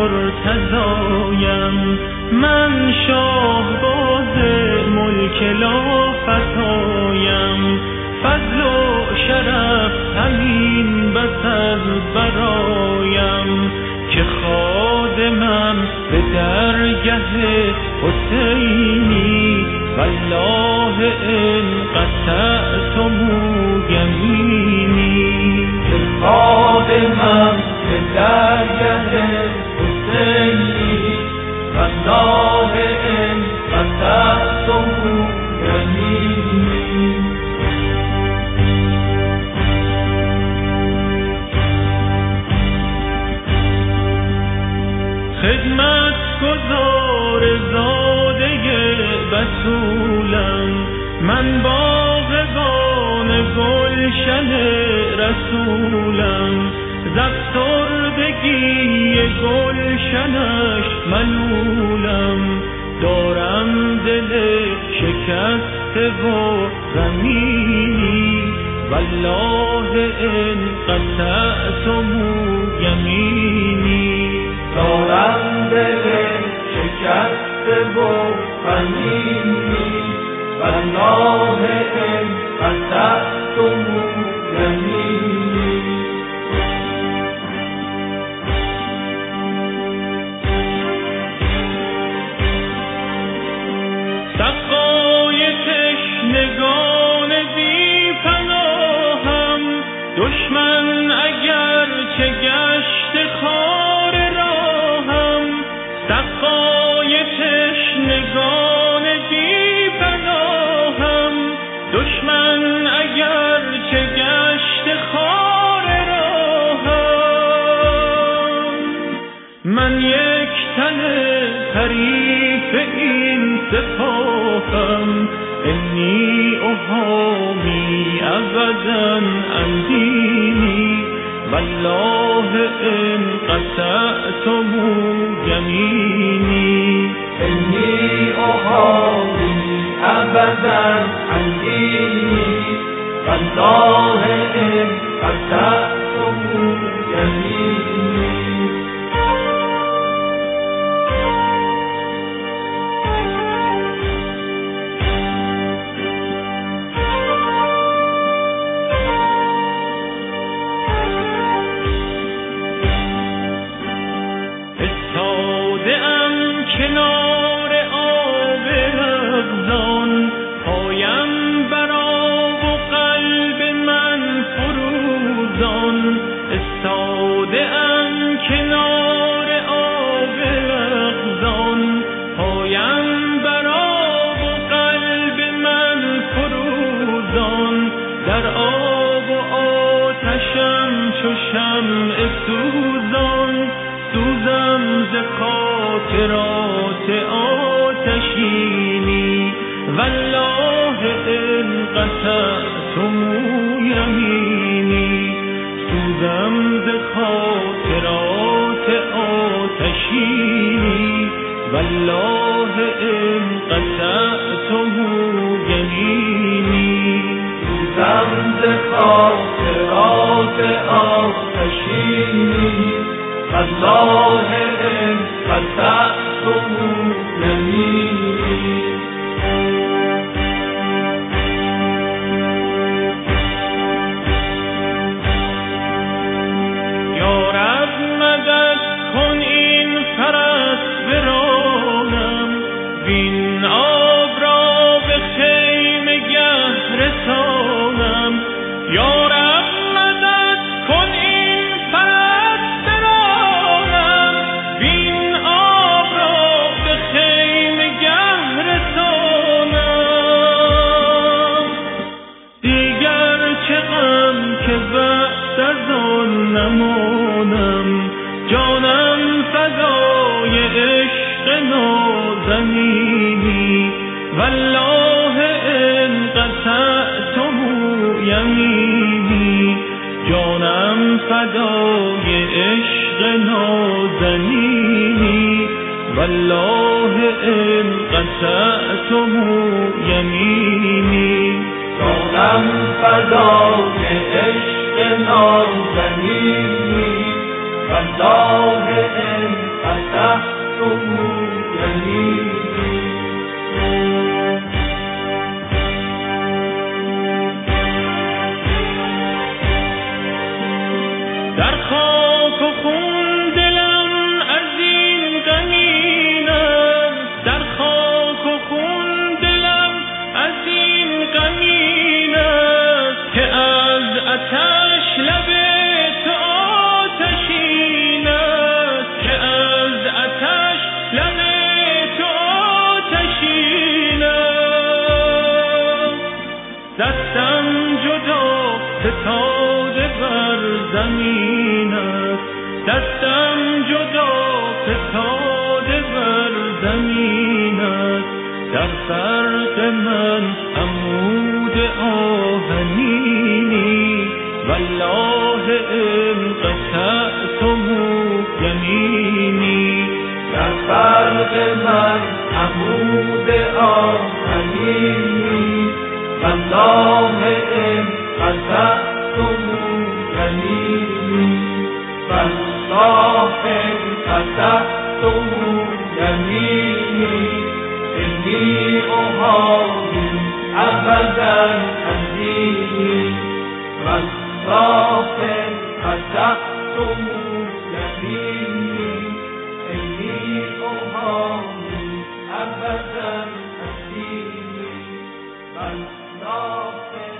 مرتضایم، من شاهباز ملک لافتایم، فضل و شرف همین بس از برایم، که خادمم به درگه حسینی، والله ان قطعتم یمینی. که خادمم به درگه حسینی، والله ان قطعتم یمینی. خدمت گزار زاده بتولم، من باغبان گلشن رسولم، زافسردگی گلشنش ملولم، دارم دل شکسته و غمینی، والله ان قطعتم یمینی. دارم دل شکسته و غمینی، والله ان قطعتم یمینی. سقای تشنگان بی پناهم، دشمن اگر چه گشت خار راهم، سقای تشنگان بی پناهم، دشمن اگر چه گشت خار راهم، من یک تن حریف این سپاهم، انی احامی ابدا عن دینی، والله ان قطعتم یمینی. انی احامی ابدا عن دینی، والله ان قطعتم یمینی. کنار آب رغزان، پایم بر آب و قلب من فروزان، استاده ام کنار آب رغزان، پایم بر آب و قلب من فروزان، در آب و آتشم چو شمع سوزان، سوزم ز خاطرات آتشینی، والله ان قطعتم یمینی. سوزم ز خاطرات آتشینی، والله ان قطعتم یمینی. سوزم ز خاطرات آتشینی، والله ان قطعتم یمینی. یا رب مدد کن این فرس برانم، وین آب را به خیمه گه رسانم. یا رب مدد کن این فرس برانم، وین آب را به خیمه گه رسانم. دیگر چه غم که بعد از آن نمانم، جانم فدای عشق نازنینی، والله ان قطعتم یمینی. جانم فدای عشق نازنینی، والله ان قطعتم یمینی. جانم فدای عشق نازنینی، والله ان قطعتم يميني. در خاک و خون دلم از این غمین است، در خاک و خون دلم از این غمین است که از آتش لب تو آتشین است، که از آتش لب تو آتشین است. دستم جدا فتاده بر زمین است، دستم جدا فتاده بر زمین است. در فرق من عمود آهنینی، والله ان قطعتم یمینی. در فرق من عمود آهنینی، والله ان قطعتم یمینی. والله ان قطعتم یمینی. إني أحاول أبدا عن ديني. والله إن قطعتم يميني. إني أحاول أبدا عن ديني. والله